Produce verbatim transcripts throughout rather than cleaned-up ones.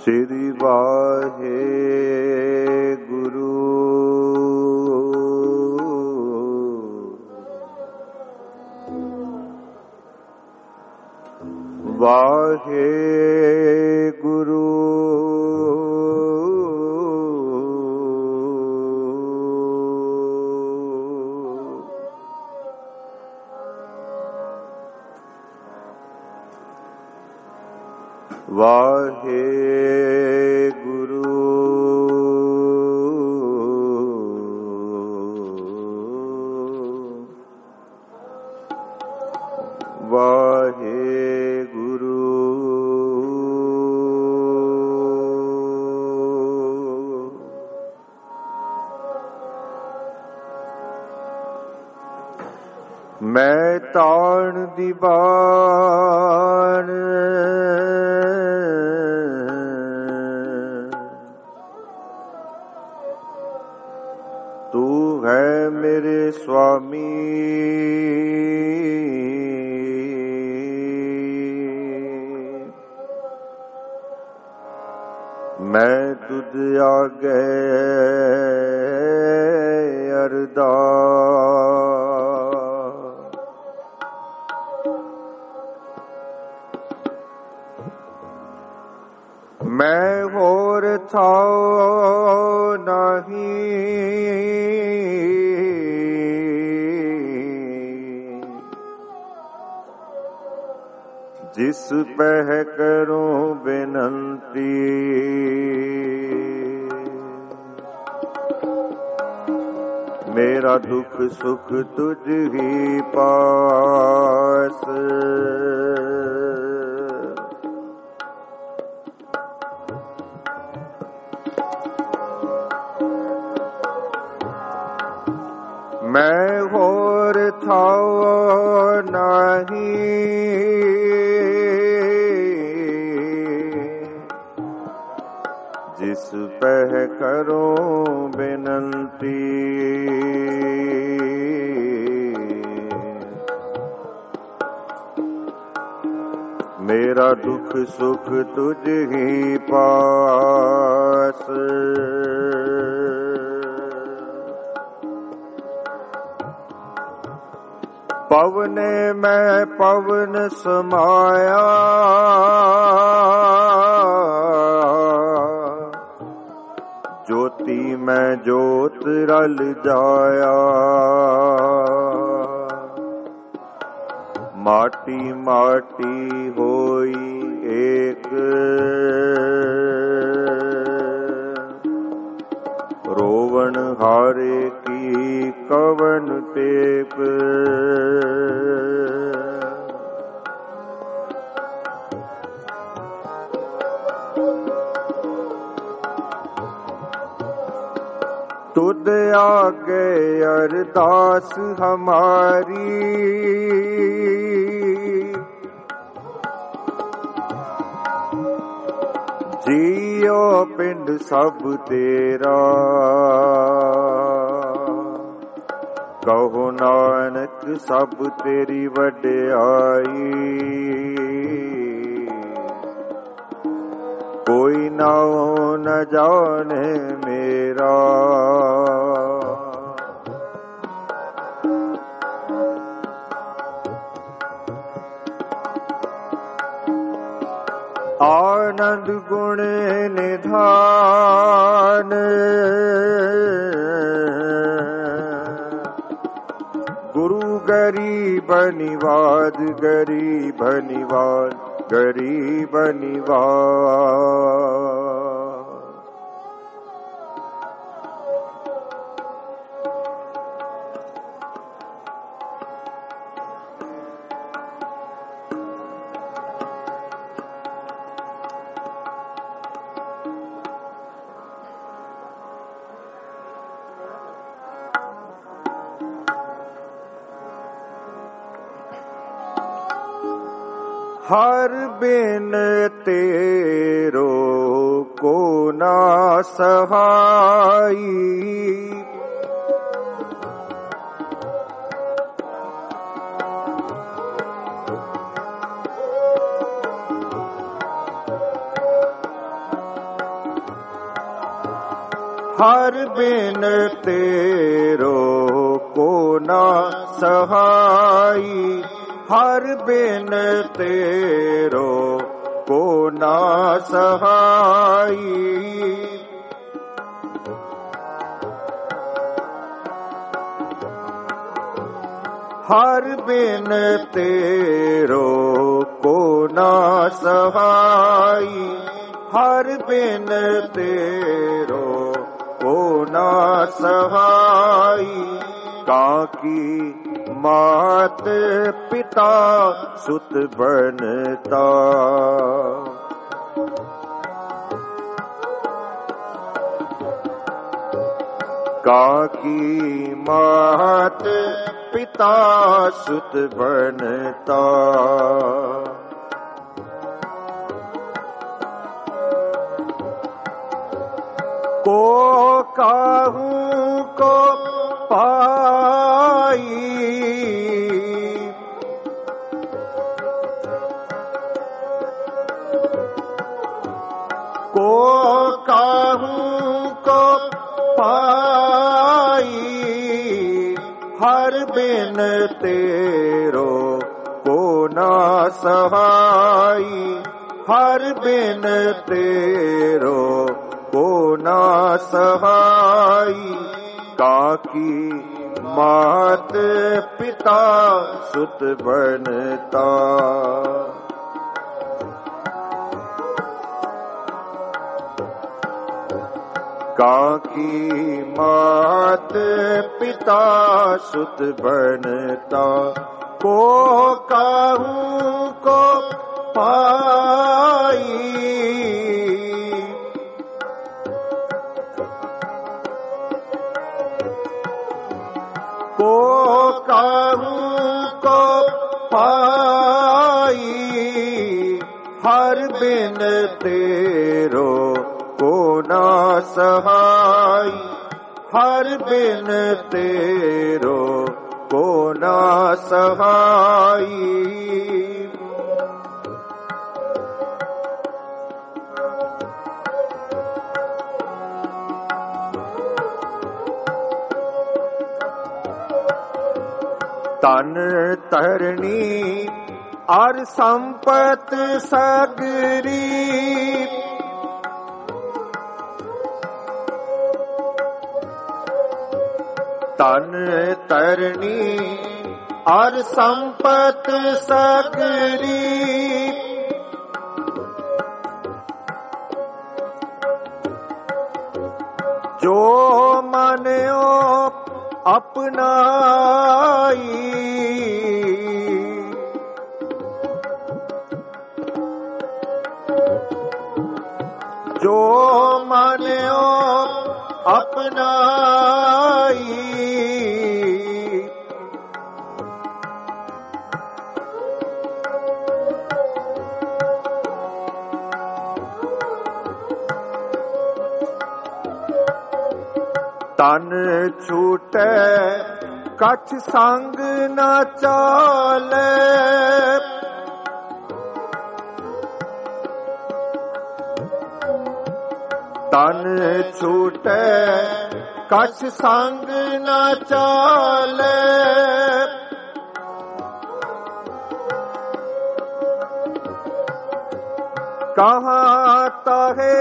ਸ੍ਰੀ ਵਾਹਿਗੁਰੂ ਵਾਹਿਗੁਰੂ ਵਾਹਿਗੁਰੂ ਵਾਹਿਗੁਰੂ ਮੈਂ ਤਾਣ ਦੀ ਬਾਣ ਤੂੰ ਹੈ ਮੇਰੇ ਸੁਆਮੀ, ਮੈਂ ਤੁਧ ਆਗੇ ਅਰਦਾਸ। ਮੈਂ ਹੋਰ ਥਾਉ ਨਹੀਂ, ਜਿਸ ਪਹਿ ਕਰੂੰ ਬੇਨੰਤੀ। ਮੇਰਾ ਦੁੱਖ ਸੁਖ ਤੁਝ ਹੀ ਪਾਸ, ਮੈਂ ਹੋਰ ਥਾਉ ਨਹੀਂ, ਜਿਸ ਪਹਿ ਕਰੂੰ ਬੇਨੰਤੀ। ਮੇਰਾ ਦੁੱਖ ਸੁਖ ਤੁਝ ਹੀ ਪਾਸ, ਪਵਨੇ ਮੈਂ ਪਵਨ ਸਮਾਇਆ, ਜੋਤੀ ਮੈਂ ਜੋਤ ਰਲ ਜਾਇਆ। ਮਾਟੀ ਮਾਟੀ ਹੋਈ ਏਕ, ਰੋਵਣ ਹਾਰੇ ਕੀ ਕਵਨ ਟੇਕ। ਤੁਧ ਆਗੇ ਅਰਦਾਸ ਹਮਾਰੀ, ਜੀਓ ਪਿੰਡ ਸਭ ਤੇਰਾ। ਕਹੋ ਨਾਨਕ ਸਭ ਤੇਰੀ ਵਡਿਆਈ, ਕੋਈ ਨਾਉ ਨ ਜਾਣੇ ਮੇਰਾ। ਆਨੰਦ ਗੁਣ ਨਿਧਾਨ, ਗੁਰੂ ਗਰੀਬ ਨਿਵਾਜ, ਗਰੀਬ ਨਿਵਾਜ, ਗਰੀਬ ਨਿਵਾਜ। हर बिन तेरो को ना सहाई, हर बिन तेरो को ना सहाई, हर बिन तेरो को ना सहाई। हर बिन तेरो को ना सहाई, हर बिन तेरो को ना सहाई। काकी मात पिता सुत बनता, काकी मात पिता सुत बनता। को काहू को पाई, को काहू को पाई, हर बिन तेरो को ना सहाई, हर बिन तेरो को ना सहाई। काकी मात पिता सुत बनता, काकी मात पिता सुत बनता। को काहू को पाई, को काहू को पाई, हर बिन तेरो को ना सहाई, हर बिन तेरो को ना सहाई। तन तरनी और संपत सगरी, तन तरनी और संपत सगरी। जो मान्यो अपनाई, जो मान्यो अपनाई। तन छूटे कछ संग न चाले, तन छूटे कछ संग न चाले। कहाँ तहे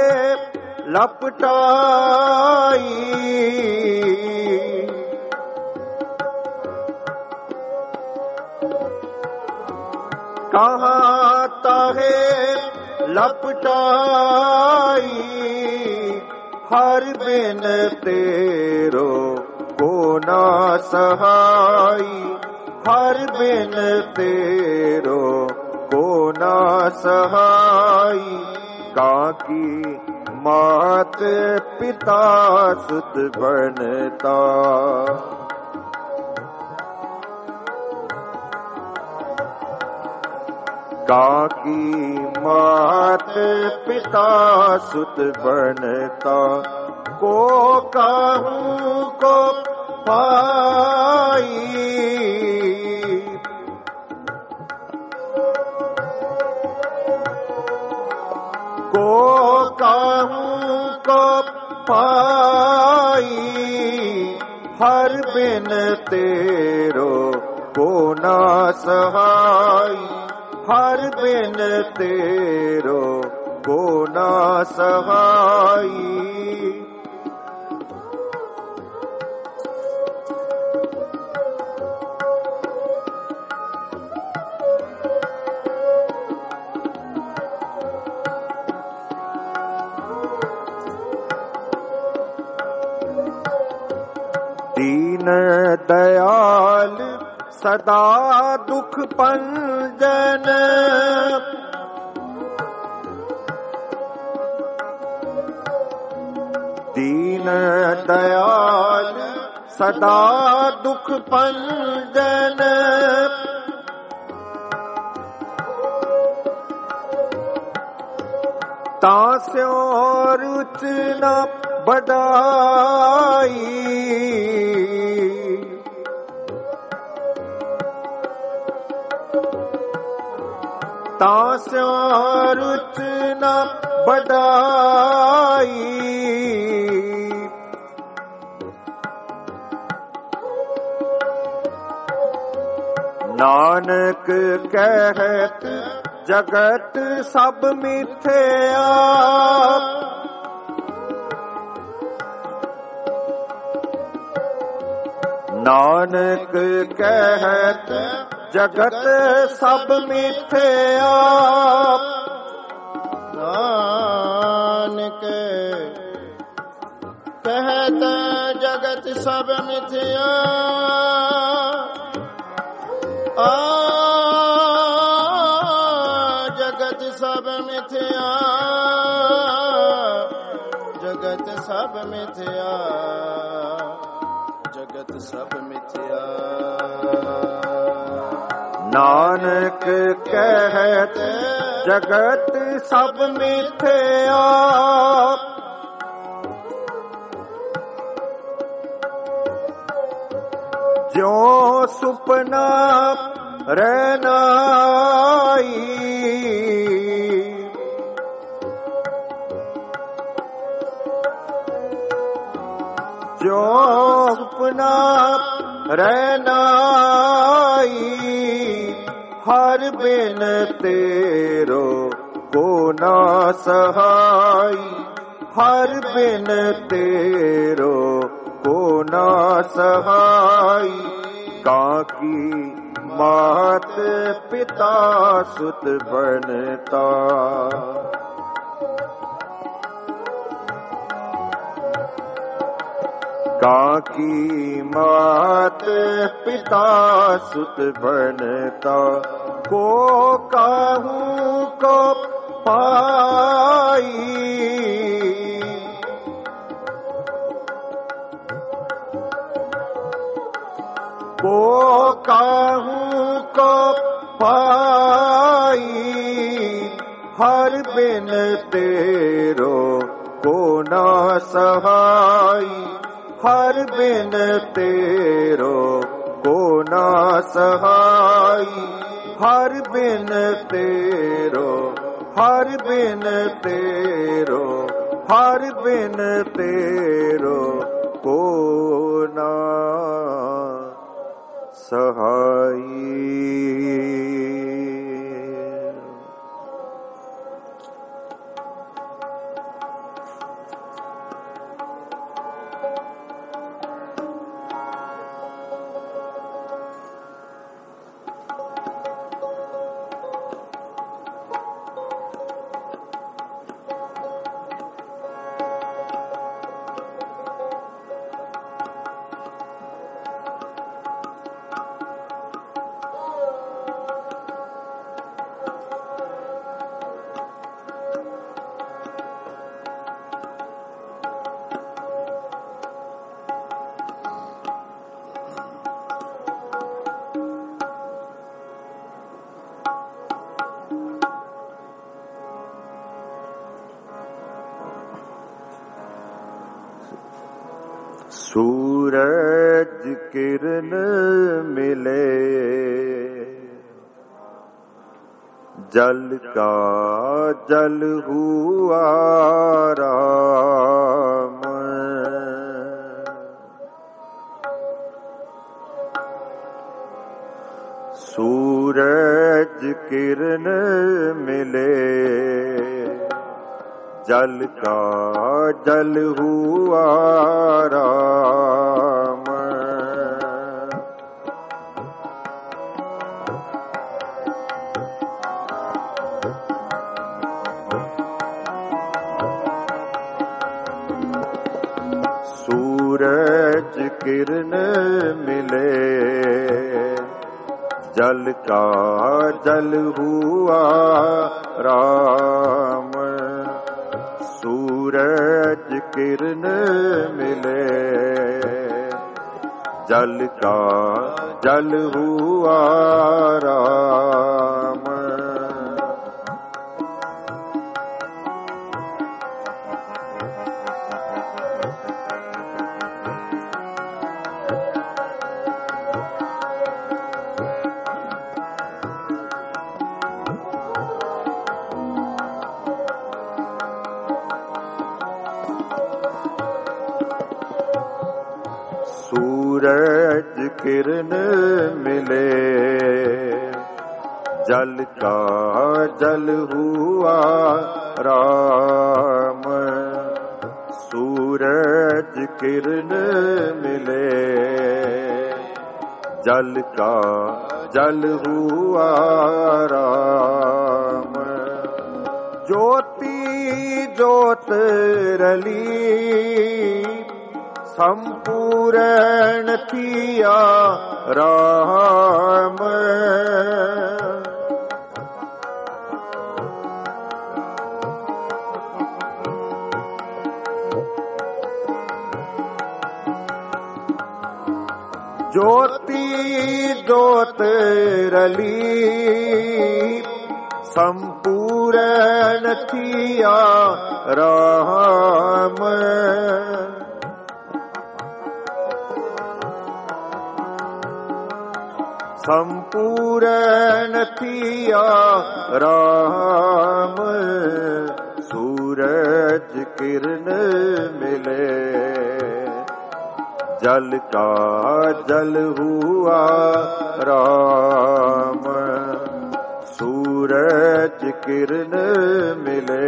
लपटाई, कहाँ तहे लपटाई, हर बिन तेरो को ना सहाई, हर बिन तेरो को ना सहाई। काकी मात पिता सुत बनता, काकी मात पिता सुत बनता। को काहू को पाई, को काहू को पाई। हर बिन तेरो को ना सहाई, हर बिन तेरो को ना सहाई। दीन दयाल सदा दुख पंजन, दीन दयाल सदा दुख पंजन, तास्यों रुच न बढ़ाई, तास्यों रुच न बढ़ाई। नानक कहत जगत सब मिथ्या, नानक कहत जगत सब मिथ्या, नानक कहत जगत सब मिथ्या, आ जगत सब मिथ्या, जगत सब मिथ्या, जगत सब मिथ्या। नानक कहत जगत सब मिथ्या, ज्यों सुपना रहनाई, ज्यों सुपना रहनाई। हर बिन तेरो को ना सहाई, हर बिन तेरो को ना सहाई। काकी मात पिता सुत बनता, काकी मात पिता सुत बनता, को काहू को पाई, को काहू को पाई। हर बिन तेरो को ना सहाई, हर बिन तेरो को ना सहाई। हर बिन तेरो, हर बिन तेरो, हर बिन तेरो को ना सहाई। सूरज किरण मिले जल का जल हुआ राम, सूरज किरण मिले जल का जल हुआ राम। सूरज किरण मिले जल का जल हुआ राम। सूरज किरण मिले जल का जल हुआ राम। सूरज किरण मिले जल का जल हुआ राम। सूरज किरण मिले जल का जल हुआ राम। ज्योति ज्योत रली संपूर्ण किया राम। ज्योति ज्योत रली संपूर्ण किया राम। संपूर्ण किया राम। सूरज किरण मिले जल का जल हुआ राम। सूरज किरण मिले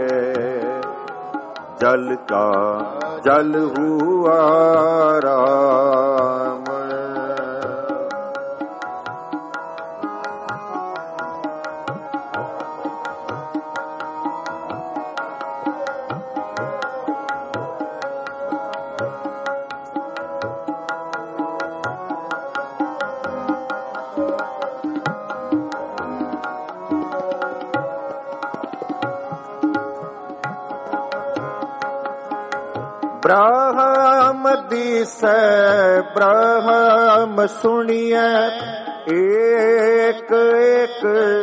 जल का जल हुआ राम। ब्रह्म दिसै ब्रह्म सुनिए एक एक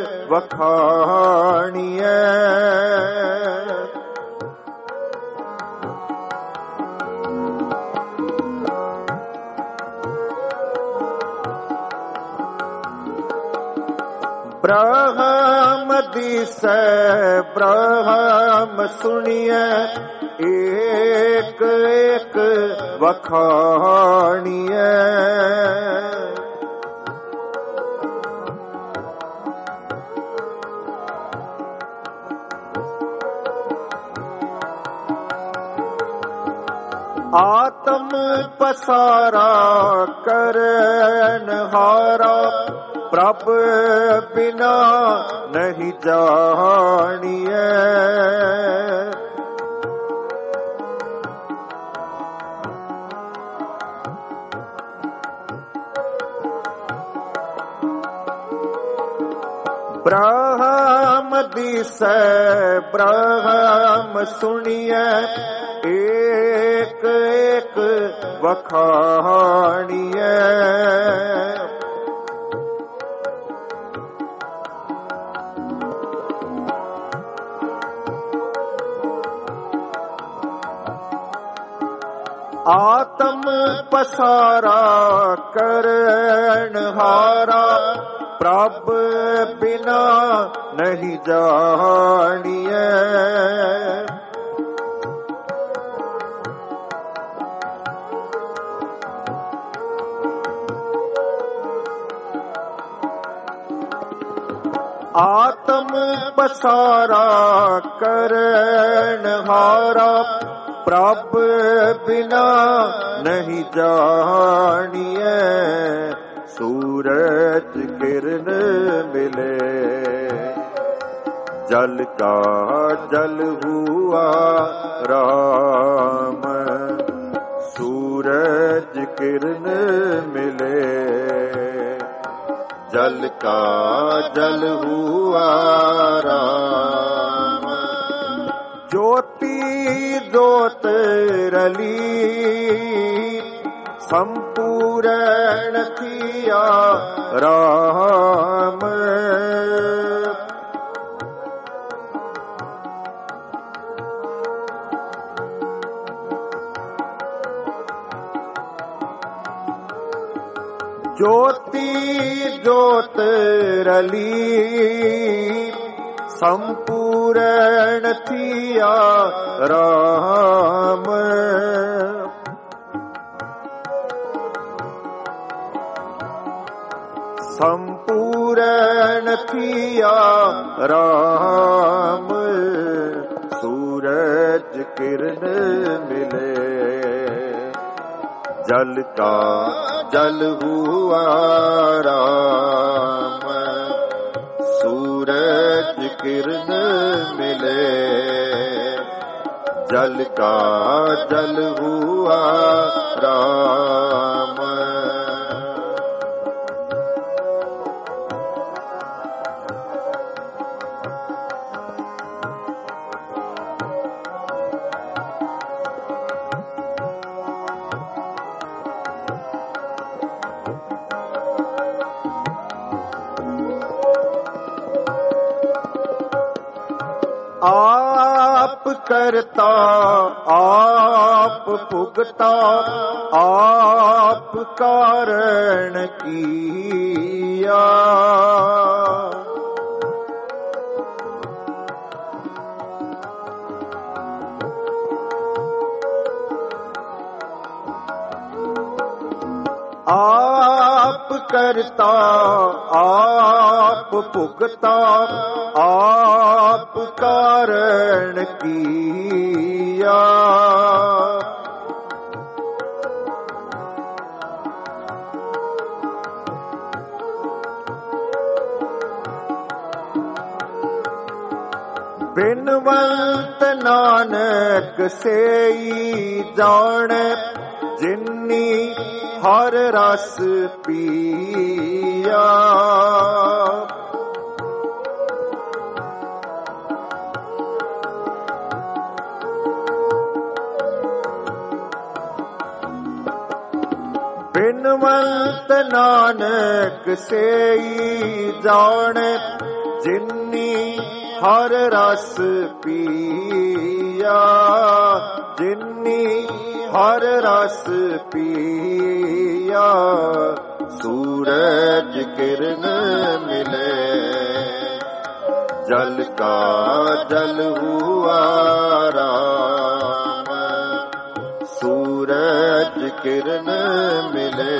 वखाणिए। ब्रह्म दिसै ब्रह्म सुनिए एक एक वखाणिए। आत्म पसारा करन हारा प्रभ बिना नहीं जानिए। ब्रह्म दिसै ब्रह्म सुनिए एक एक वखाणिए। आत्म पसारा करन हारा प्रभ बिना नहीं जानिए। पसारा करणहारा प्रभ बिना नहीं जानिए सूरज किरण मिले जल का जल हुआ राम सूरज किरण मिले जल का जल हुआ राम ज्योति ज्योत रली संपूर्ण किया राम ज्योति ज्योत रली संपूर्ण थिया राम संपूर्ण थिया राम सूरज किरण मिले जल का जल हुआ राम सूरज किरण मिले जल का जल हुआ राम आप करता आप भुगता आप कारण किया आप करता आप भुगता आप कारण किया बिनवंत नानक सेई जाने जिन्नी हर रस पिया बिनवंत नानक सेई जाने जिन्नी हर रस पिया जिन्नी हर रस पिया सूरज किरण मिले जल का जल हुआ राम सूरज किरण मिले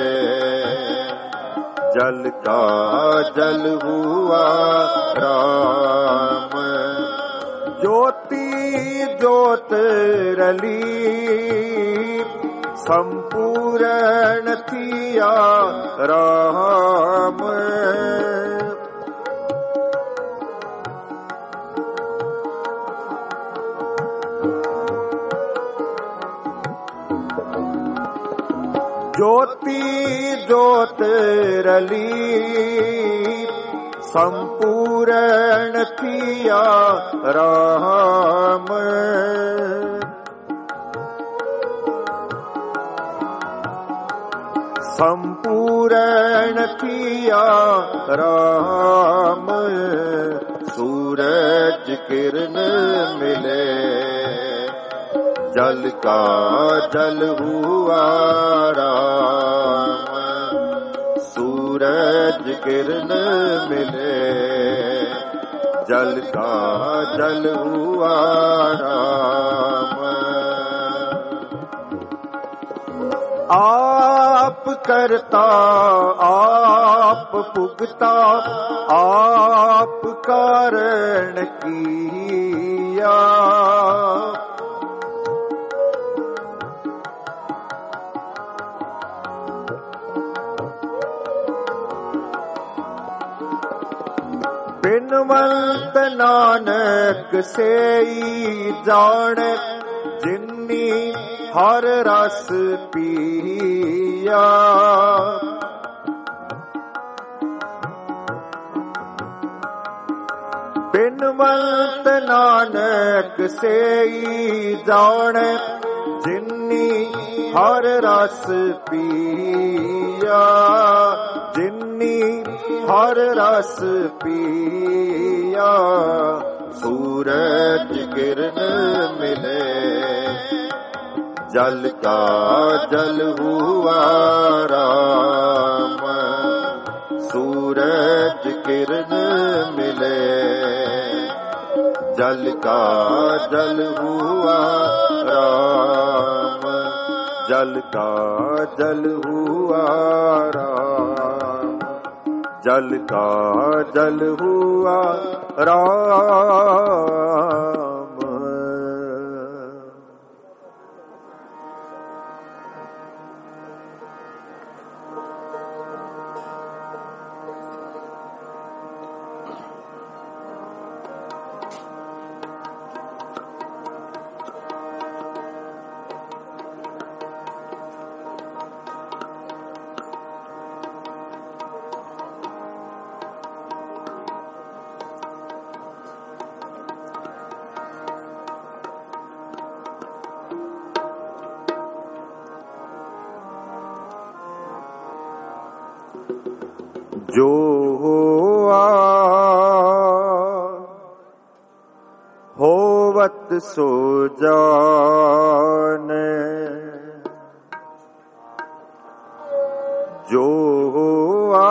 जल का जल हुआ राम ज्योति ज्योत रली संपूर्ण थिया राम ज्योति ज्योत रली संपूर्ण थिया राम संपूर्ण थिया राम सूरज किरण मिले जल का जल हुआ राम सूरज किरण मिले जल का जल हुआ राम आप करता आप पुगता आप कारण किया। बिनवंत नानक सेई जाने जिन्नी हर रस पिया। बिनवंत नानक सेई जाने जिन्नी हर रस पिया। जिन्नी हर रस पिया। सूरज किरण मिले जल का जल हुआ राम। सूरज किरण मिले जल का जल हुआ राम। जल का जल हुआ राम। जल का जल हुआ राम। जो हुआ होवत सो जाने। जो हुआ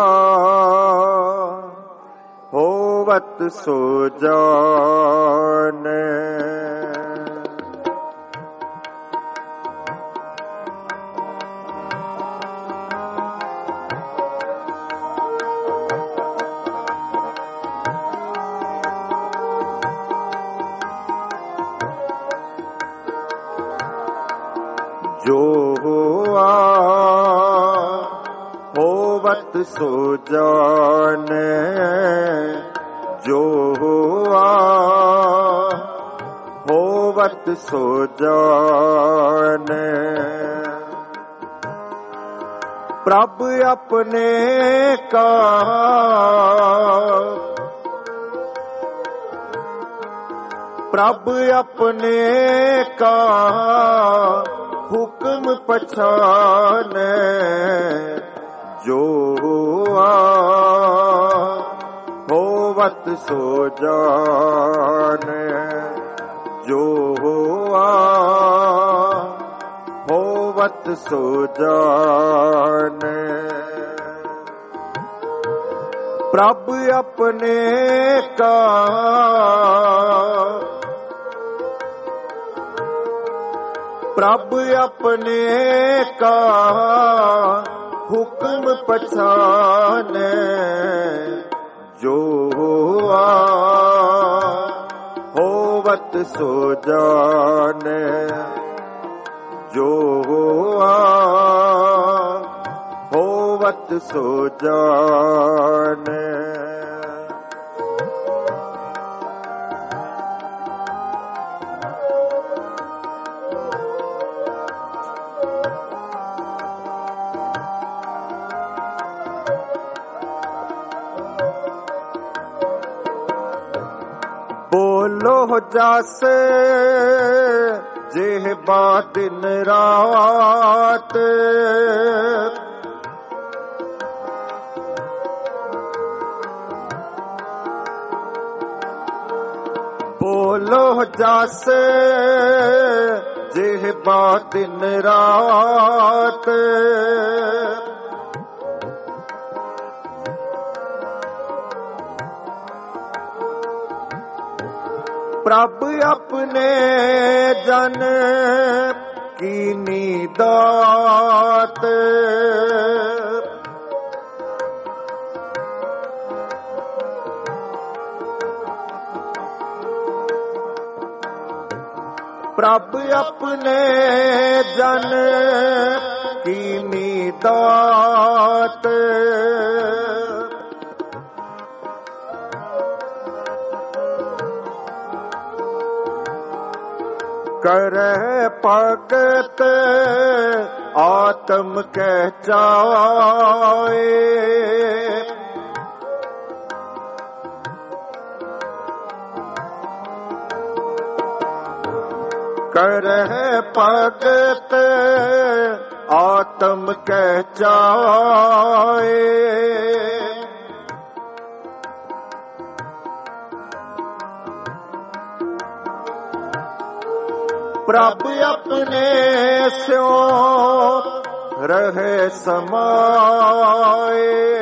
होवत सो जाने। जो हुआ होवत सो जाने। जो हुआ होवत सो जाने। प्रभ अपने का प्रभ अपने का हुक्म पछाने। जो हुआ होवत सो जाने। जो हुआ होवत सो जाने। प्रभ अपने का प्रभ अपने का हुक्म पछाने। जो हुआ होवत सो जाने। जो हुआ होवत सो जाने। बोलो जासे जेहबा दिन रात। बोलो जासे जेहबा दिन रात। प्रभ अपने जन कीनी दात। प्रभ अपने जन कीनी दात करह भगत आत्म कह जाए करह भगत आत्म कह जाए प्रभ अपने स्यों रहे समाए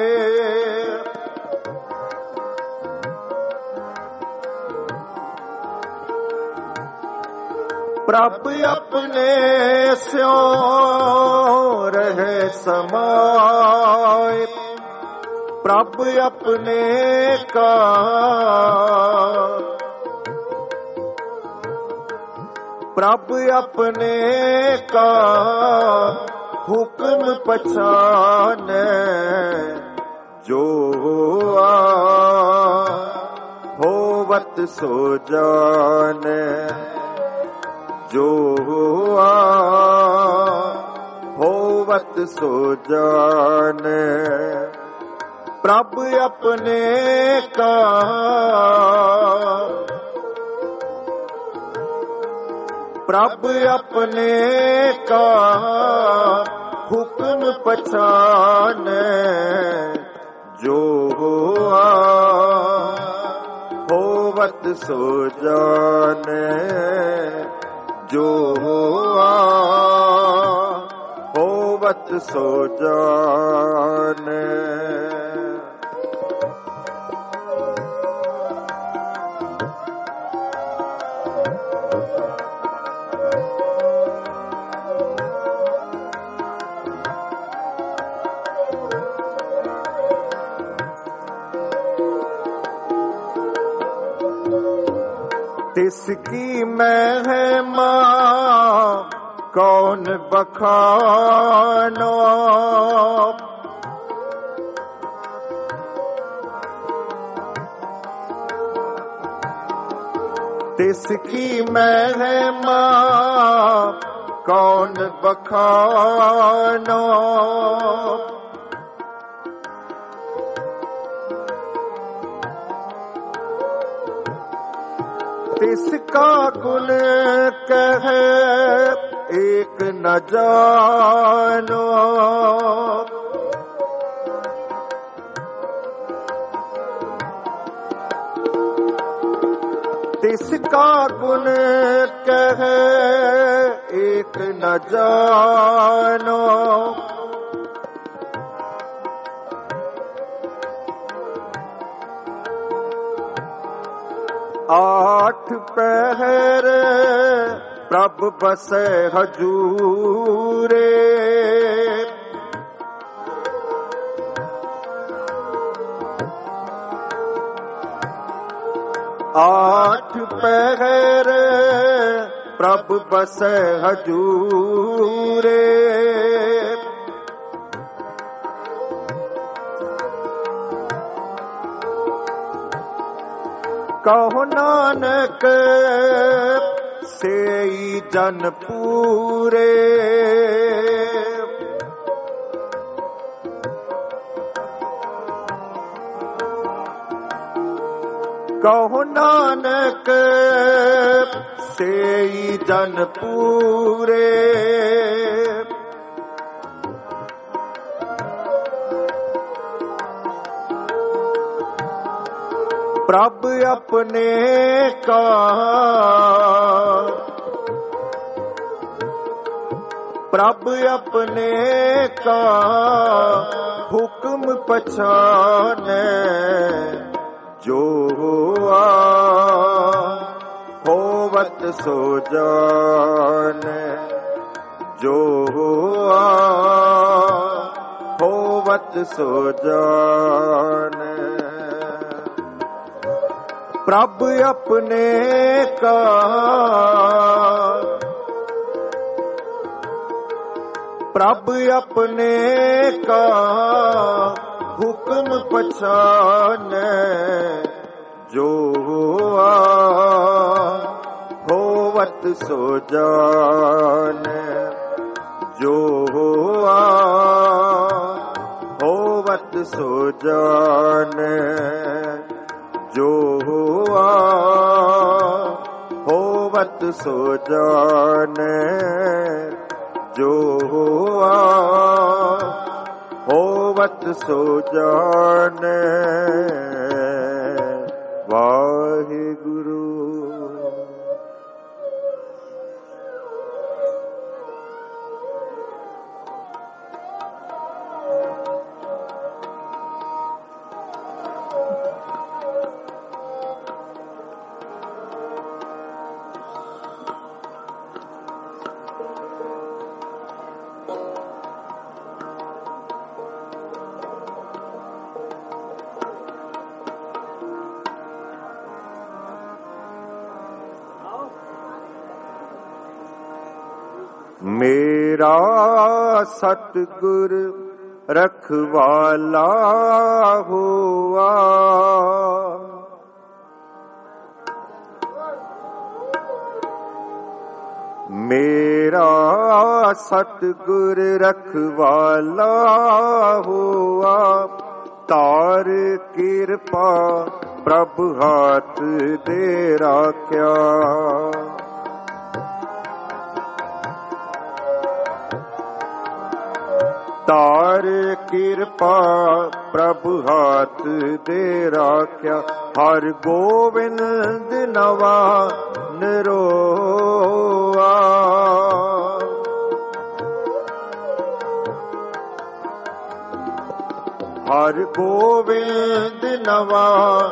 प्रभ अपने स्यों रहे समाए प्रभ अपने का प्रभ अपने का हुक्म पछाने जो आ होवत सो जाने जो आ होवत सो जाने प्रभ अपने का प्रभ अपने का हुक्म पछाने जो आ होवत सो जाने जो आ होवत सो जाने तिसकी महिमा कौन बखानो तिसकी महिमा कौन बखानो तिसका गुण कह एक न जानो तिसका गुण कह एक न जानो आठ पहर प्रभ बसे हजूरे आठ पहर प्रभ बसे हजूरे कहो नानक सेई जन पूरे कहो नानक सेई जन पूरे प्रभ अपने का प्रभ अपने का हुक्म पछाने जो आ होवत सो जाने जो आ होवत सो जाने प्रभ अपने का प्रभ अपने का हुक्म पछाने जो हुआ होवत सो जाने जो हुआ होवत सो जाने जो हुआ होवत सो जाने जो हुआ होवत सो जाने वाहिगुरु। मेरा सतगुर रखवाला हुआ मेरा सतगुर रखवाला हुआ तार कृपा प्रभु हाथ दे राख्या तार कृपा प्रभु हाथ दे राख्या हर गोविंद नवा निरोआ हर गोविंद नवा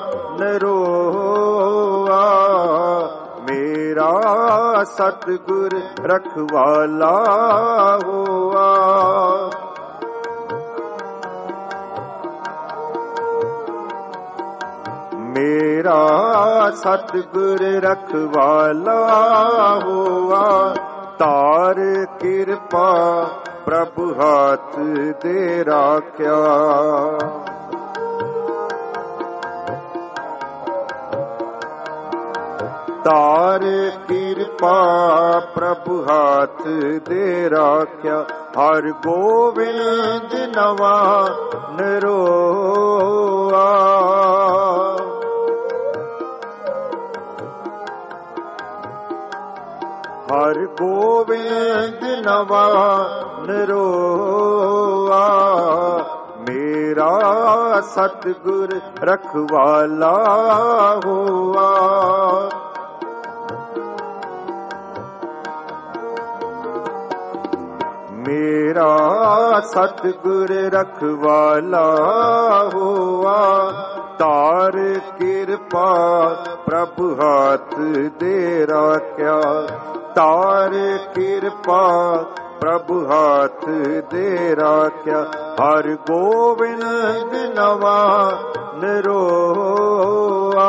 निरोआ मेरा सतगुर रखवाला हुआ मेरा सतगुर रखवाला हुआ तार कृपा प्रभु हाथ दे राख्या तार कृपा प्रभु हाथ दे राख्या हर गोविंद नवा निरोआ हर गोविंद नवा निरोआ मेरा सतगुर रखवाला हुआ मेरा सतगुर रखवाला हुआ तार कृपा प्रभु हाथ दे राख्या तार कृपा प्रभु हाथ दे राख्या हर गोविंद नवा निरोआ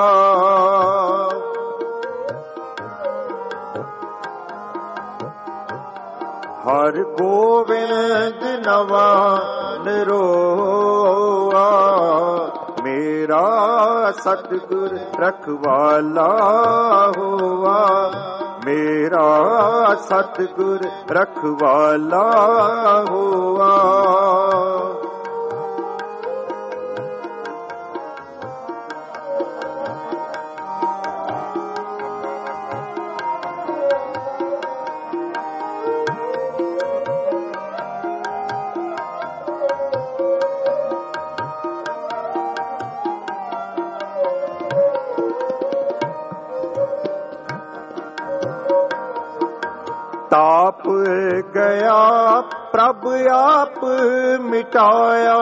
हर गोविंद नवा निरोआ मेरा सतगुर रखवाला हुआ मेरा सतगुर रखवाला हुआ ताप गया प्रभ आप मिटाया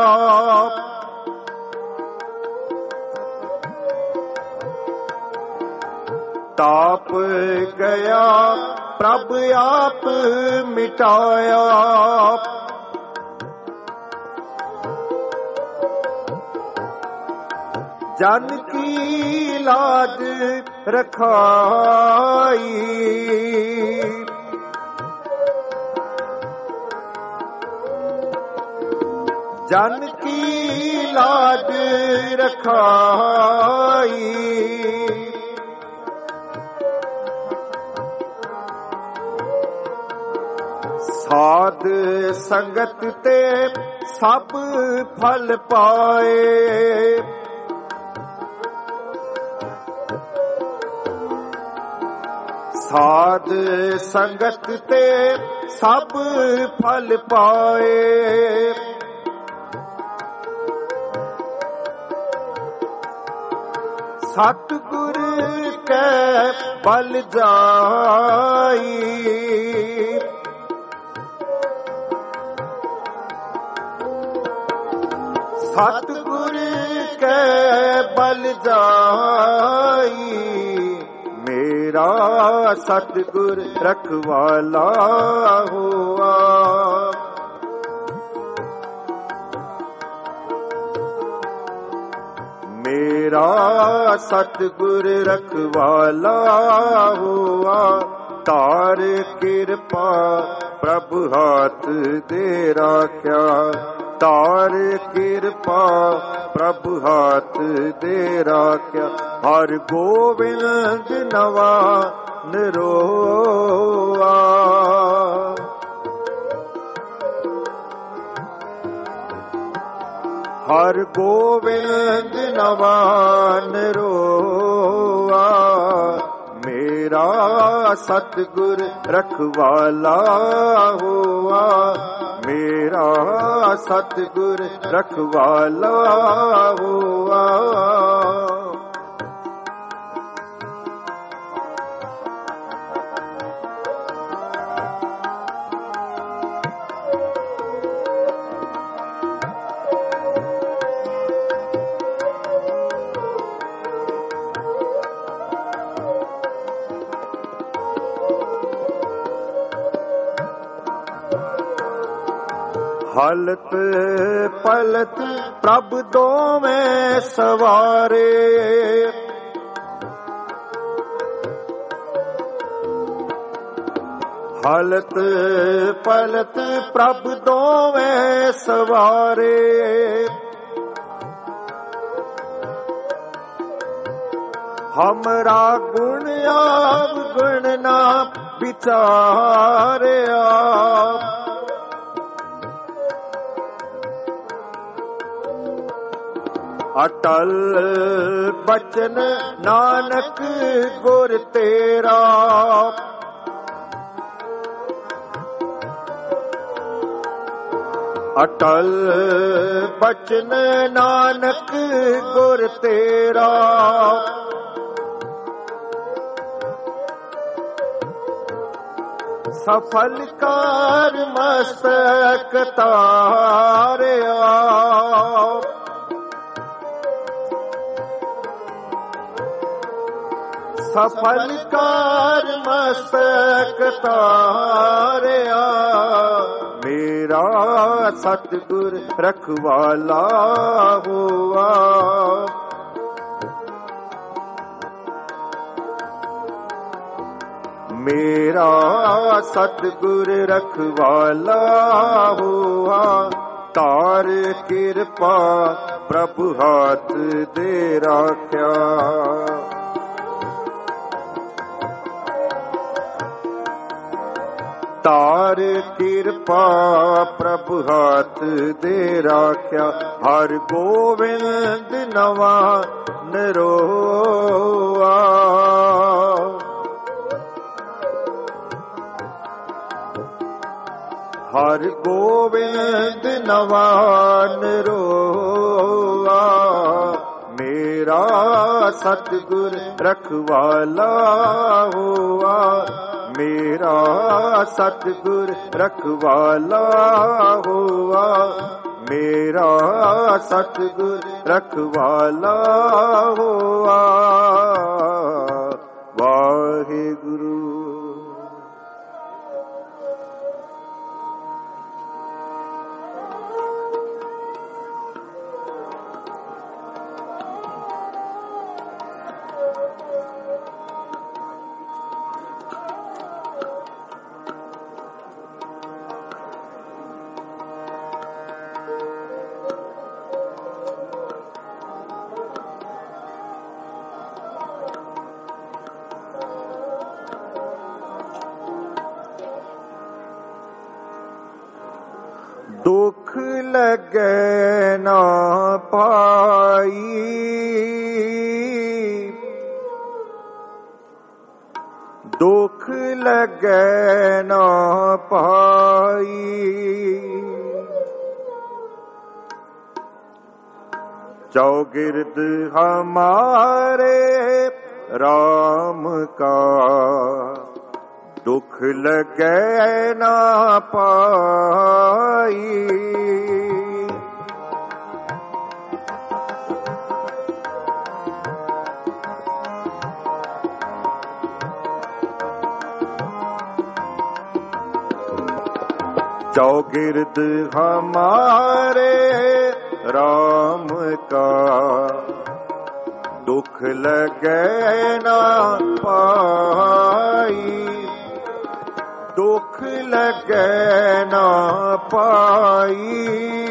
ताप गया प्रभ आप मिटाया जन की ਕੀ ਲਾਜ ਰਖਾਈ। ਜਨ ਕੀ ਲਾਜ ਰਖਾਈ। ਸਾਧ ਸੰਗਤ ਤੇ ਸਭ ਫਲ ਪਾਏ। ਸਾਧ ਸੰਗਤ ਤੇ ਸਭ ਫਲ ਪਾਏ। ਸਤਿਗੁਰ ਕੈ ਬਲ ਜਾਈ। ਸਤਿਗੁਰ ਕੈ ਬਲ ਜਾਈ। ਮੇਰਾ ਸਤਿਗੁਰ ਰਖਵਾਲਾ ਹੋਆ। ਮੇਰਾ ਸਤਿਗੁਰ ਰਖਵਾਲਾ ਹੋਆ। ਧਾਰ ਕਿਰਪਾ ਪ੍ਰਭ ਹਾਥ ਦੇ ਰਾਖਿਆ। ਧਾਰ ਕਿਰਪਾ ਪ੍ਰਭ ਹਾਥ ਦੇ ਰਾਖਿਆ। ਹਰਿ ਗੋਬਿੰਦ ਨਵਾ ਨਿਰੋਆ। ਹਰਿ ਗੋਬਿੰਦ ਨਵਾ ਨਿਰੋਆ। ਮੇਰਾ ਸਤਿਗੁਰ ਰਖਵਾਲਾ ਹੋਆ। ਮੇਰਾ ਸਤਿਗੁਰ ਰਖਵਾਲਾ ਹੋਆ। ਹਲਤ ਪਲਤ ਪ੍ਰਭ ਦੋਵੇਂ ਸਵਾਰੇ। ਹਲਤ ਪਲਤ ਪ੍ਰਭ ਦੋਵੇਂ ਸਵਾਰੇ। ਹਮਰਾ ਗੁਣ ਆਵਗੁਣ ਨਾ ਵਿਚਾਰਿਆ। ਅਟਲ ਬਚਨ ਨਾਨਕ ਗੁਰ ਤੇਰਾ। ਅਟਲ ਬਚਨ ਨਾਨਕ ਗੁਰ ਤੇਰਾ। ਸਫਲ ਕਾਰ ਮਸਤਕ ਤਾਰਿਆ। ਸਫਲ ਕਾਰ ਮਸਤਕ ਤਾਰਿਆ। ਮੇਰਾ ਸਤਿਗੁਰ ਰਖਵਾਲਾ ਹੋਆ। ਮੇਰਾ ਸਤਿਗੁਰ ਰਖਵਾਲਾ ਹੋਆ। ਧਾਰ ਕਿਰਪਾ ਪ੍ਰਭ ਹਾਥ ਦੇ ਰਾਖਿਆ। ਧਾਰ ਕਿਰਪਾ ਪ੍ਰਭ ਹਾਥ ਦੇ ਰਾਖਿਆ। ਹਰਿ ਗੋਬਿੰਦ ਨਵਾ ਨਿਰੋਆ। ਹਰਿ ਗੋਬਿੰਦ ਨਵਾ ਨਿਰੋਆ। ਮੇਰਾ ਸਤਿਗੁਰ ਰਖਵਾਲਾ ਹੋਆ। ਮੇਰਾ ਸਤਿਗੁਰ ਰਖਵਾਲਾ ਹੋਆ। ਮੇਰਾ ਸਤਿਗੁਰ ਰਖਵਾਲਾ ਹੋਆ। ਵਾਹਿਗੁਰੂ। ਦੁਖ ਲਗੈ ਨਾ ਪਾਈ, ਦੁਖ ਲਗੈ ਨਾ ਪਾਈ। ਚੌਗਿਰਦ ਹਮਾਰੇ RAM ਕਾ, ਦੁਖ ਲਗੈ ਨਾ ਪਾਈ। चौगिर्द हमारे RAM का, दुख लगे ना पाई, दुख लगे ना पाई,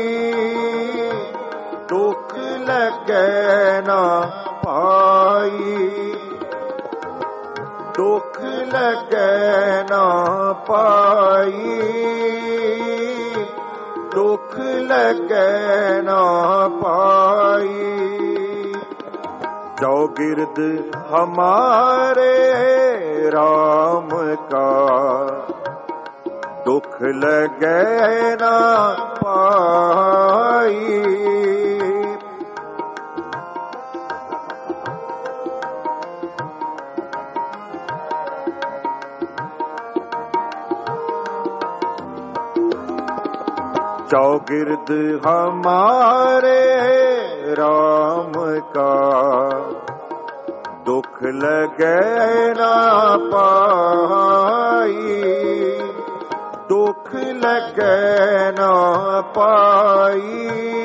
दुख लगे ना पाई, दुख लगे ना पाई, दुख लगे ना पाई। चौगिर्द हमारे RAM का, दुख लगे ना पाई। चौगिर्द हमारे RAM का, दुख लगे ना पाई, दुख लगे ना पाई,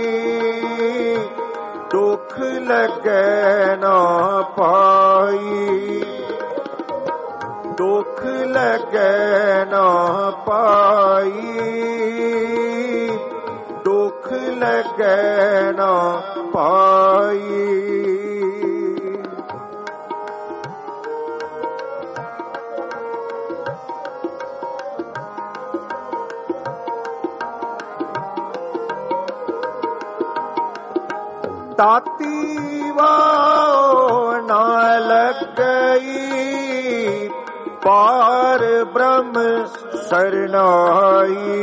दुख लगे ना पाई, दुख लगे ना पाई, दुख लगे ना पाई। ताती वाओ ना लग गई, पार ब्रह्म सरनाई।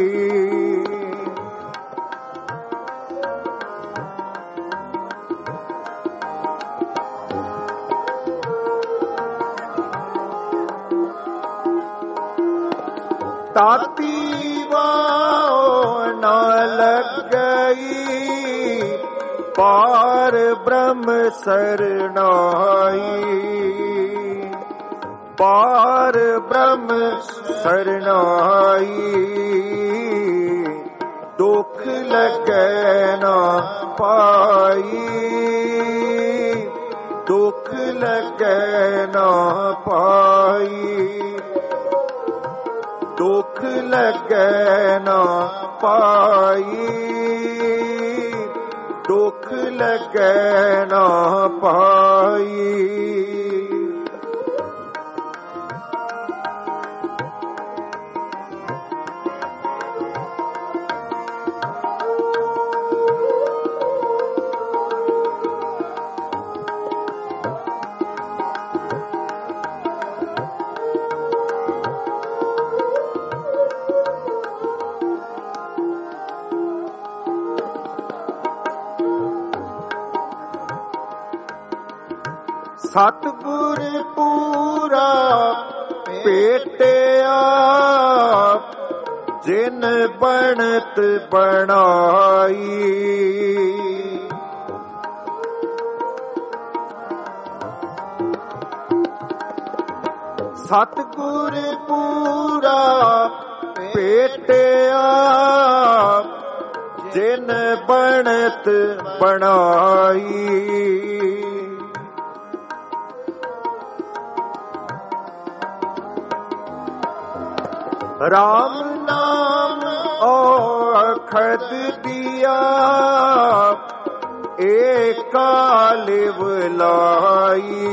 ताती वाओ ना लग गई, पार ब्रह्म सरनाई, पार ब्रह्म सरनाई। दुख लगे ना पाई, दुख लगे ना पाई, दुख लगे ना पाई, दुख लगे ना पाई। सतगुर पूरा भेटिया, जिन बनत बनाई। सतगुर पूरा भेटिया, जिन बनत बनाई। राम नाम औखद दिया, एका लिव लाई।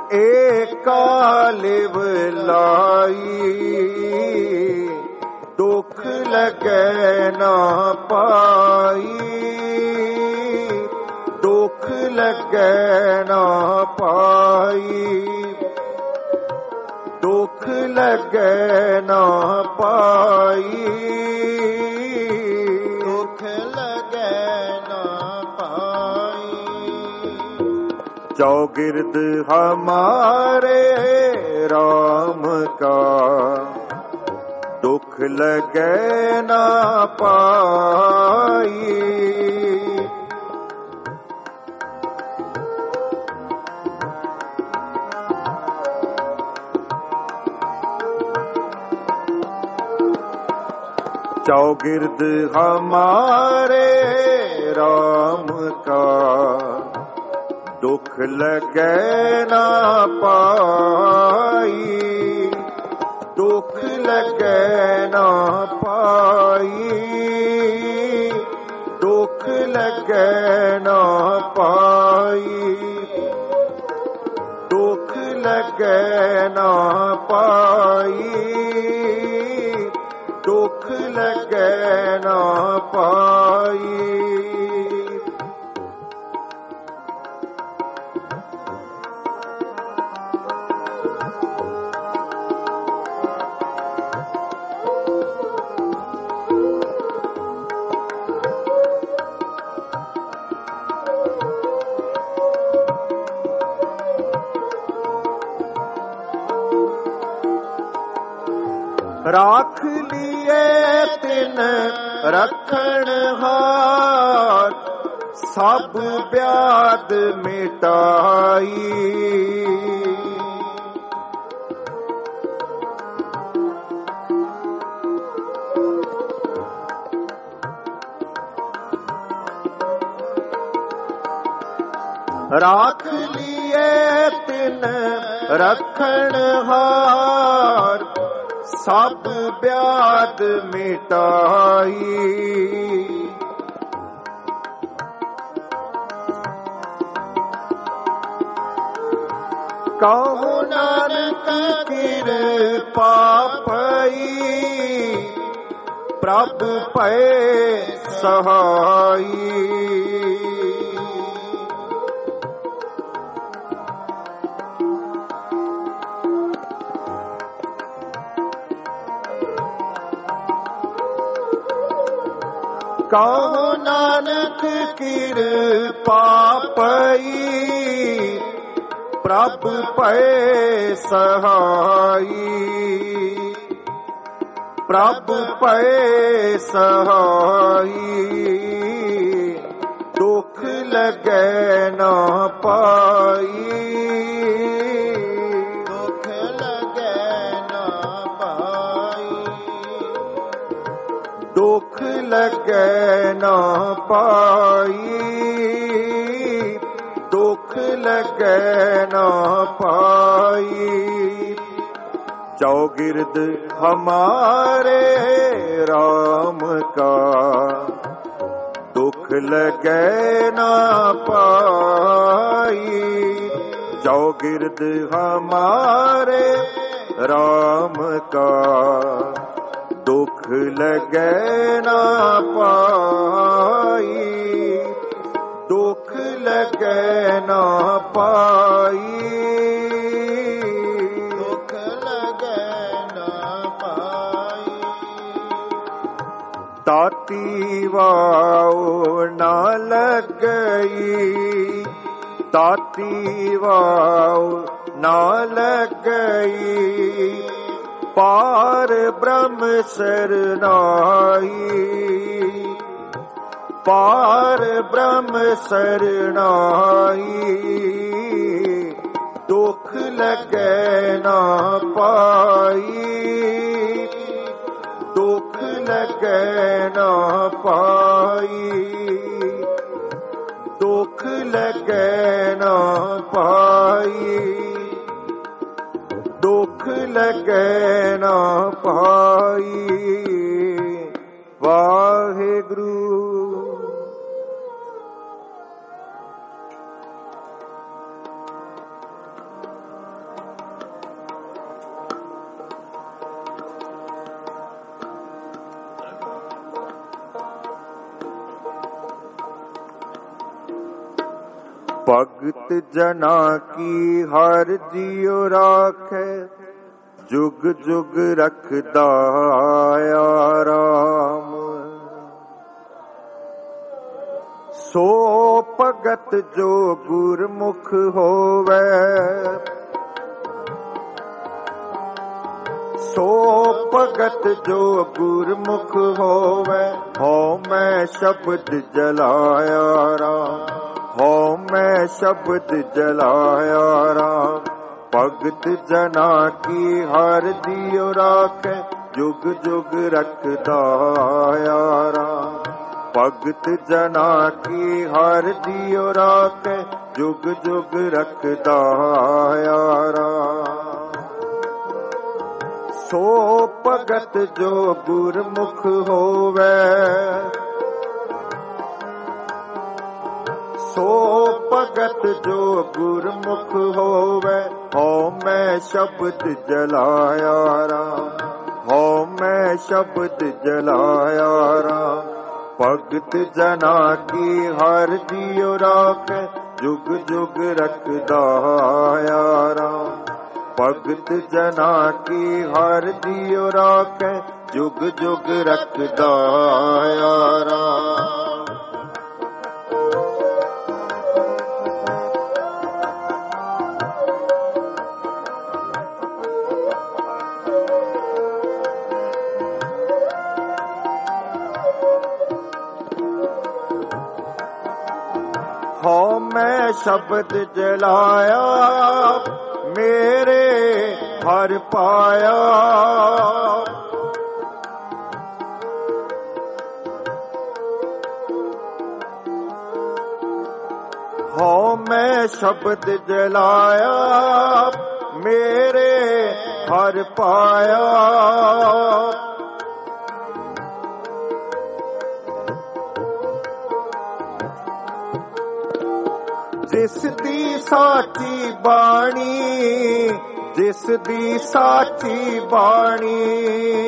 ਏਕਾ ਲਿਵ ਲਾਈ, ਦੁਖ ਲਗੈ ਨਾ ਪਾਈ, ਦੁਖ ਲਗੈ ਨਾ ਪਾਈ, ਦੁਖ ਲਗੈ ਨਾ ਪਾਈ, ਦੁਖ ਲਗੈ ਨਾ ਪਾਈ। चौगिर्द हमारे राम का, दुख लगे ना पाई, चौगिर्द हमारे राम का, दुख लगे ना पाई, दुख लगे ना पाई, दुख लगे ना पाई, दुख लगे ना पाई, दुख लगे ना पाई। राख लिए तिन रखण हार, सब ब्याद मिटाई, राख लिए तिन रखण हार, सब ब्याद मिटाई, कहु नानक कृपा पई, प्रभु पै सहाई, कहु नानक कृपा पई, प्रभु पै सहाई, प्रभु पै सहाई, दुख लगे ना पाई, दुख लगे ना पाई, दुख लगे ना पाई, दुख लगे ना पाई। चौगिर्द हमारे राम का, दुख लगे ना पाई, चौगिर्द हमारे राम का, दुख लगे ना पाई, दुख लगे ना पाई, दुख लगे ना पाई। ताती वाओ ना लग गई, ताती वाओ ना लग गई, पार ब्रह्म सरनाई, पार ब्रह्म सरनाई, दुख लगे ना पाई, दुख लगे ना पाई, दुख लगे ना पाई, दुख लगे ना पाई। वाहेगुरु। ਭਗਤ ਜਨਾ ਕੀ ਹਰ ਜੀਉ ਰਾਖੈ, ਜੁਗ ਜੁਗ ਰਖਦਾ ਆਰਾਮ। ਸੋ ਭਗਤ ਜੋ ਗੁਰਮੁਖ ਹੋਵੇ, ਸੋ ਭਗਤ ਜੋ ਗੁਰਮੁਖ ਹੋਵੇ, ਹਉ ਮੈਂ ਸ਼ਬਦ ਜਲਾਇਆ ਰਾਮ, ਹਉ ਮੈਂ ਸ਼ਬਦ ਜਲਾਇਆ ਰਾਮ। ਭਗਤ ਜਨਾ ਕੀ ਹਰ ਜੀਉ ਰਾਖੈ, ਜੁਗ ਜੁਗ ਰਖਦਾ ਆਰਾਮ। ਭਗਤ ਜਨਾ ਕੀ ਹਰ ਜੀਉ ਰਾਖੈ, ਜੁਗ ਜੁਗ ਰਖਦਾ ਆਰਾਮ। ਸੋ ਭਗਤ ਜੋ ਗੁਰਮੁਖ ਹੋਵੇ, ਸੋ ਭਗਤ ਜੋ ਗੁਰਮੁਖ ਹੋਵੇ, ਹਉ ਮੈਂ ਸ਼ਬਦ ਜਲਾਇਆ ਰਾਮ, ਹਉ ਮੈਂ ਸ਼ਬਦ ਜਲਾਇਆ ਰਾਮ। ਭਗਤ ਜਨਾ ਕੀ ਹਰ ਜੀਉ ਰਾਖੈ, ਜੁਗ ਜੁਗ ਰਖਦਾ ਆਰਾਮ। ਭਗਤ ਜਨਾ ਕੀ ਹਰ ਜੀਉ ਰਾਖੈ, ਜੁਗ ਜੁਗ ਰਖਦਾ ਆਰਾਮ। ਹਉ ਮੈਂ ਸ਼ਬਦ ਜਲਾਇਆ, ਮੇਰੇ ਹਰ ਪਾਇਆ। ਹਉ ਮੈਂ ਸ਼ਬਦ ਜਲਾਇਆ, ਮੇਰੇ ਹਰ ਪਾਇਆ। ਜਿਸ ਦੀ ਸਾਚੀ ਬਾਣੀ, ਜਿਸ ਦੀ ਸਾਚੀ ਬਾਣੀ,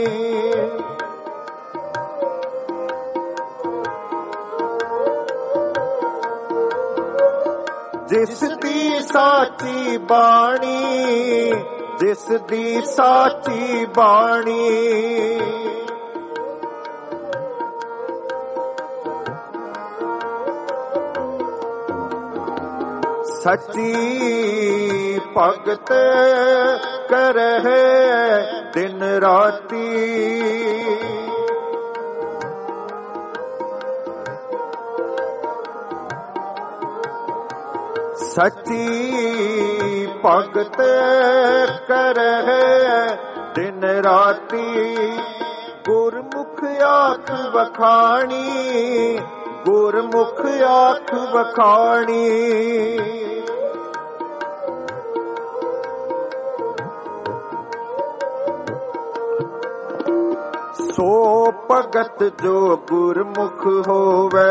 ਜਿਸ ਦੀ ਸਾਚੀ ਬਾਣੀ, ਜਿਸ ਦੀ ਸਾਚੀ ਬਾਣੀ। ਸੱਚੀ ਭਗਤ ਕਰਹਿ ਦਿਨ ਰਾਤੀ, ਸੱਚੀ ਭਗਤ ਕਰਹਿ ਦਿਨ ਰਾਤੀ। ਗੁਰਮੁਖ ਆਖ ਵਖਾਣੀ, ਗੁਰਮੁਖ ਆਖ ਵਖਾਣੀ। ਸੋ ਭਗਤ ਜੋ ਗੁਰਮੁਖ ਹੋਵੇ,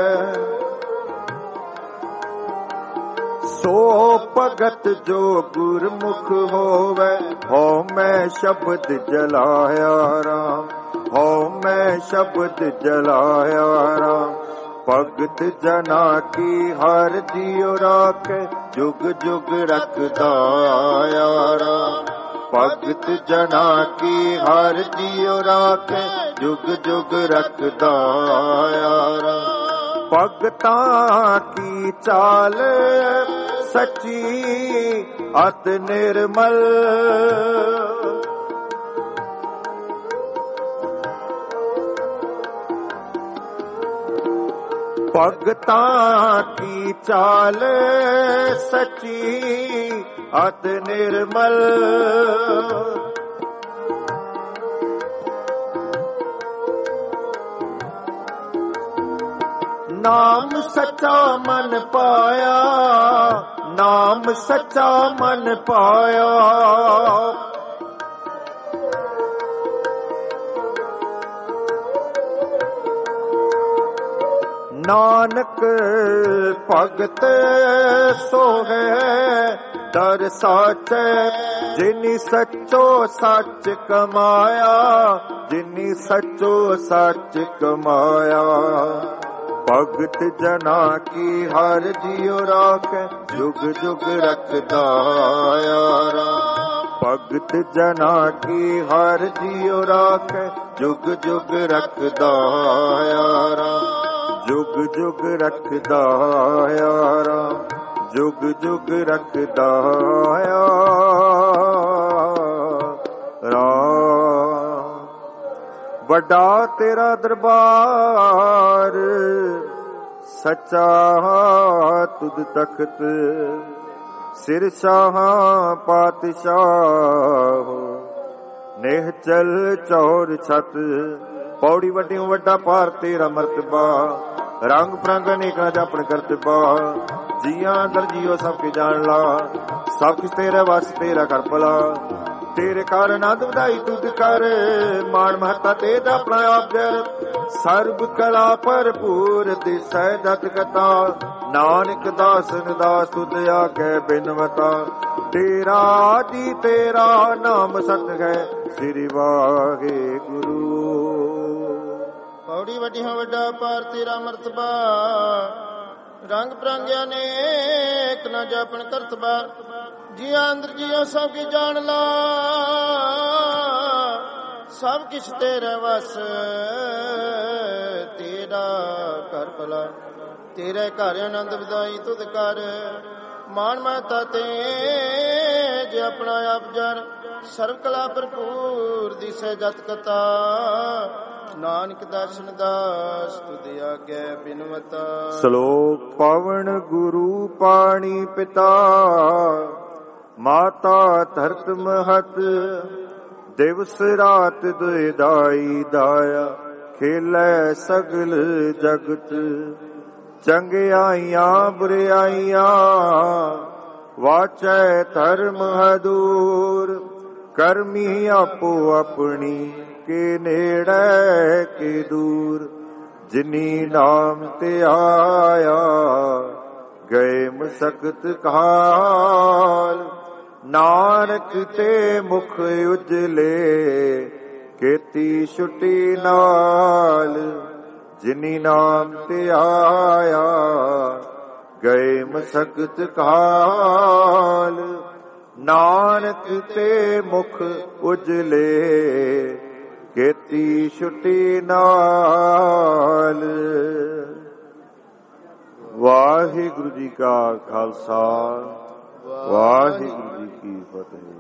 ਸੋ ਭਗਤ ਜੋ ਗੁਰਮੁਖ ਹੋਵੇ, ਹਉ ਮੈਂ ਸ਼ਬਦ ਜਲਾਇਆ ਰਾਮ, ਹਉ ਮੈਂ ਸ਼ਬਦ ਜਲਾਇਆ ਰਾਮ। ਭਗਤ ਜਨਾ ਕੀ ਹਰ ਜੀਉ ਰਾਖੈ, ਜੁਗ ਜੁਗ ਰਖਦਾ ਆਰਾਮ। ਭਗਤ ਜਨਾ ਕੀ ਹਰ ਜੀਉ ਰਾਖੈ, ਜੁਗ ਜੁਗ ਰਖਦਾ ਆਰਾਮ। ਭਗਤਾਂ ਕੀ ਚਾਲ ਸੱਚੀ ਅਤ ਨਿਰਮਲ, ਭਗਤਾਂ ਕੀ ਚਾਲ ਸੱਚੀ ਅਤ ਨਿਰਮਲ। ਨਾਮ ਸੱਚਾ ਮਨ ਪਾਇਆ, ਨਾਮ ਸੱਚਾ ਮਨ ਪਾਇਆ। ਨਾਨਕ ਭਗਤ ਸੋਹੈ ਦਰ ਸਾਚੈ, ਜਿਨੀ ਸੱਚੋ ਸੱਚ ਕਮਾਇਆ, ਜਿਨੀ ਸੱਚੋ ਸੱਚ ਕਮਾਇਆ। ਭਗਤ ਜਨਾ ਕੀ ਹਰ ਜਿਉ ਰਾਖੈ ਜੁਗ ਜੁਗ ਰਖਦਾ ਯਾਰਾ। ਭਗਤ ਜਨਾ ਕੀ ਹਰ ਜਿਉ ਰਾਖੈ ਜੁਗ ਜੁਗ ਰਖਦਾ ਯਾਰਾ। ਜੁਗ ਜੁਗ ਰਖਦਾ ਯਾਰਾ, ਜੁਗ ਜੁਗ ਰਖਦਾ ਯਾਰਾ। ਵੱਡਾ ਤੇਰਾ ਦਰਬਾਰ ਸੱਚਾ ਤੁਧ ਤਖਤ। ਸਿਰ ਸ਼ਾਹ ਪਾਤਸ਼ਾਹ ਨੇਹ ਚਲ ਚੌਰ ਛਤ। ਪੌੜੀ ਵੱਡਿਓ ਵੱਡਾ ਭਾਰ ਤੇਰਾ ਮਰਤਬਾ। ਰੰਗ ਪ੍ਰੰਗ ਅਨੇਕਾਂ ਜਾਪਣ ਕਰਤਬਾ। ਜੀਆਂ ਅੰਦਰ ਜੀਓ ਸਭ ਕੇ ਜਾਣ ਲਾ। ਸਭ ਕਿਸ ਤੇਰੇ ਵਸ ਤੇਰਾ ਕਰ ਭਲਾ। ਤੇਰੇ ਕਾਰਨ ਆਦ ਵਧਾਈ ਤੁਧ ਕਰ। ਮਾਣ ਮਹੱਤਾ ਤੇਰਾ ਆਪਣਾ ਆਪ ਜਰ। ਸਰਬ ਕਲਾ ਭਰਪੂਰ ਦਿਸੈ ਜਤ ਕਥਾ। ਨਾਨਕ ਦਾਸਨ ਦਾਸ ਤੁਧ ਆਖੈ ਬਿਨਵਤਾ। ਤੇਰਾ ਜੀ ਤੇਰਾ ਨਾਮ ਸਤ ਹੈ ਸ੍ਰੀ ਵਾਹਿਗੁਰੂ। ਪੌੜੀ ਵੱਡੀਆਂ ਵੱਡਾ ਭਾਰ ਤੇਰਾ ਮਰਤਬਾ। ਰੰਗ ਪ੍ਰੰਗਿਆ ਨੇਕ ਨਾ ਜਾਪਣ ਕਰਤਬਾ। ਜੀਆਂ ਅੰਦਰ ਜੀਓ ਸਭ ਕੀ ਜਾਣ ਲਾ। ਸਭ ਕਿਛ ਤੇਰੇ ਵਸ ਤੇਰਾ ਘਰ ਭਲਾ। ਤੇਰੇ ਘਰ ਆਨੰਦ ਵਧਾਈ ਤੁਧ ਕਰ। ਮਾਣ ਮਹੱਤਾ ਤੇ ਜੇ ਆਪਣਾ ਆਪ ਜਰ। ਸਰਬ ਕਲਾ ਭਰਪੂਰ ਦਿਸੈ ਜਤ ਕਥਾ। ਨਾਨਕ ਦਰਸ਼ਨ ਦਾਸ ਤੁਧ ਆਗੇ ਬਿਨਵਤਾ। ਸ਼ਲੋਕ ਪਵਨ ਗੁਰੂ ਪਾਣੀ ਪਿਤਾ। ਮਾਤਾ ਧਰਤ ਮਹਤ। ਦਿਵਸ ਰਾਤ ਦੁਇ ਦਾਈ ਦਾਇਆ। ਖੇਲੇ ਸਗਲ ਜਗਤ। ਚੰਗਿਆਈਆਂ ਬੁਰਿਆਈਆਂ ਵਾਚੈ ਧਰਮ ਹਦੂਰ। ਕਰਮੀ ਆਪੋ ਆਪਣੀ ਕੇ ਨੇੜੇ ਕੇ ਦੂਰ। ਜਿਨੀ ਨਾਮ ਤੇ ਆਇਆ ਗਏ ਮਸਕਤ ਕਾਲ। ਨਾਨਕ ਤੇ ਮੁਖ ਉਜਲੇ ਕੀਤੀ ਛੁਟੀ ਨਾਲ। ਜਿਨੀ ਨਾਮ ਤੇ ਆਇਆ ਗਏ ਮਸਕਤ ਕਾਲ। ਨਾਨਕ ਤੇ ਮੁਖ ਉਜਲੇ ਕੀਤੀ ਛੁਟੀ ਨਾਲ। ਵਾਹਿਗੁਰੂ ਜੀ ਕਾ ਖਾਲਸਾ ਵਾਹਿਗੁਰੂ ਜੀ ਕੀ ਫਤਿਹ।